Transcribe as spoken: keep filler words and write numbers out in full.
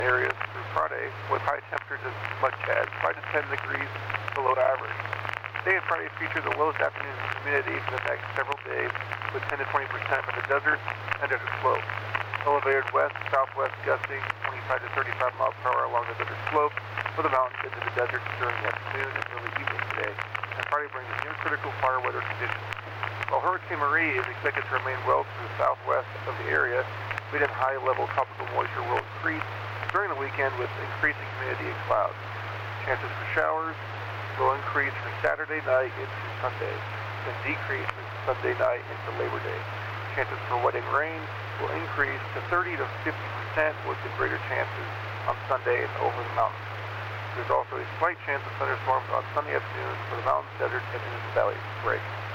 areas through Friday with high temperatures as much as five to ten degrees below average. Today and Friday feature the lowest afternoon humidity for the next several days with ten to twenty percent for the desert and desert slope. Elevated west, southwest gusting twenty-five to thirty-five miles per hour along the desert slope for the mountains into the desert during the afternoon and early evening today. And Friday brings near critical fire weather conditions. While Hurricane Marie is expected to remain well to the southwest of the area, medium high level tropical moisture will increase during the weekend with increasing humidity and clouds. Chances for showers will increase from Saturday night into Sunday, then decrease from Sunday night into Labor Day. Chances for wet and rain will increase to thirty to fifty percent with the greater chances on Sunday and over the mountains. There's also a slight chance of thunderstorms on Sunday afternoon for the mountains, desert, and in the valley break.